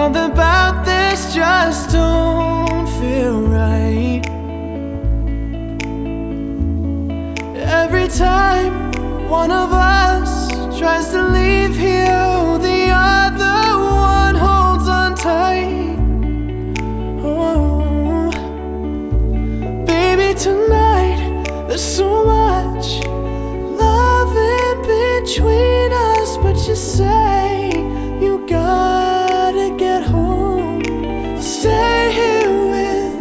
Something about this just don't feel right. Every time one of us tries to leave here, the other one holds on tight. Oh, baby, tonight there's so much love in between us, but you say you gotta get home. Stay here with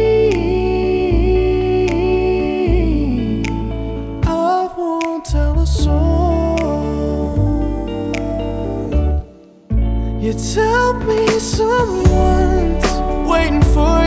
me. I won't tell a soul. You tell me someone's waiting for